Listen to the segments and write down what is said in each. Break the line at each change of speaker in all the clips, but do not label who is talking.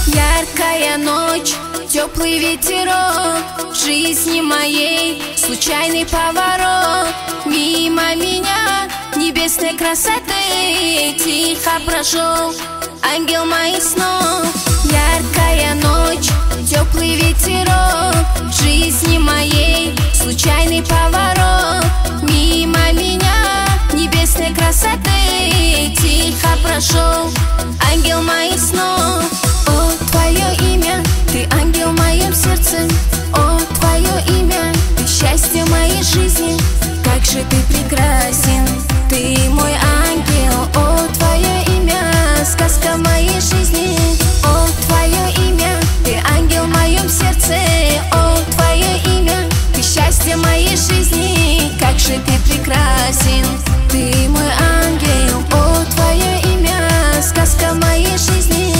Яркая ночь, теплый ветерок, в жизни моей случайный поворот. Мимо меня небесной красоты тихо прошел ангел моих снов. Яркая ночь, теплый ветерок, в жизни моей случайный поворот. Мимо меня небесной красоты тихо прошел ангел моих снов. О, твое имя, ты ангел в моем сердце. О, твое имя, ты счастье моей жизни. Как же ты прекрасен, ты мой ангел. О, твое имя, сказка моей жизни. О, твое имя, ты ангел в моем сердце. О, твое имя, ты счастье моей жизни. Как же ты прекрасен, ты мой ангел. О, твое имя, сказка моей жизни.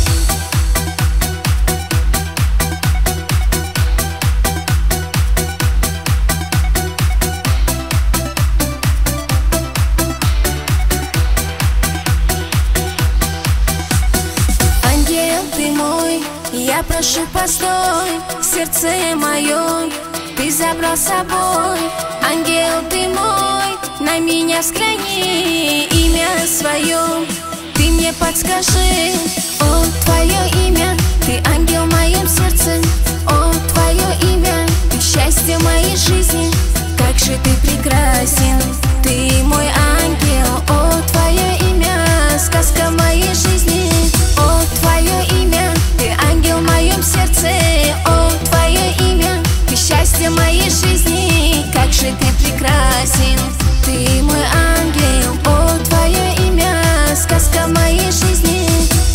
Ты мой, я прошу, постой, сердце мое ты забрал с собой. Ангел ты мой, на меня взгляни, имя свое ты мне подскажи. О, твое имя, ты ангел в моем сердце. О, твое имя, ты счастье моей жизни. Как же ты прекрасен, ты мой ангел. О, твое имя, сказка моей жизни. О, твое имя, ты ангел в моем сердце. О, твое имя, ты счастье моей жизни. Как же ты прекрасен, ты мой ангел. О, твое имя, сказка моей жизни.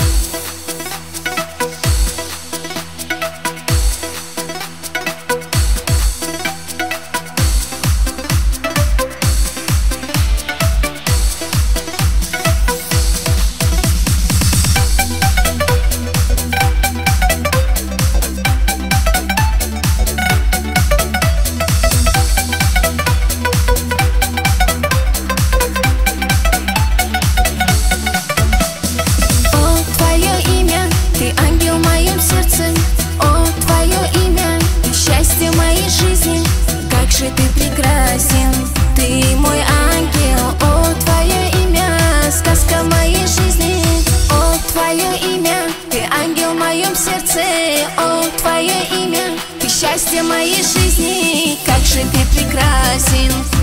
Как же ты прекрасен, ты мой ангел. О, твое имя, сказка моей жизни. О, твое имя, ты ангел в моем сердце. О, твое имя, ты счастье моей жизни. Как же ты прекрасен.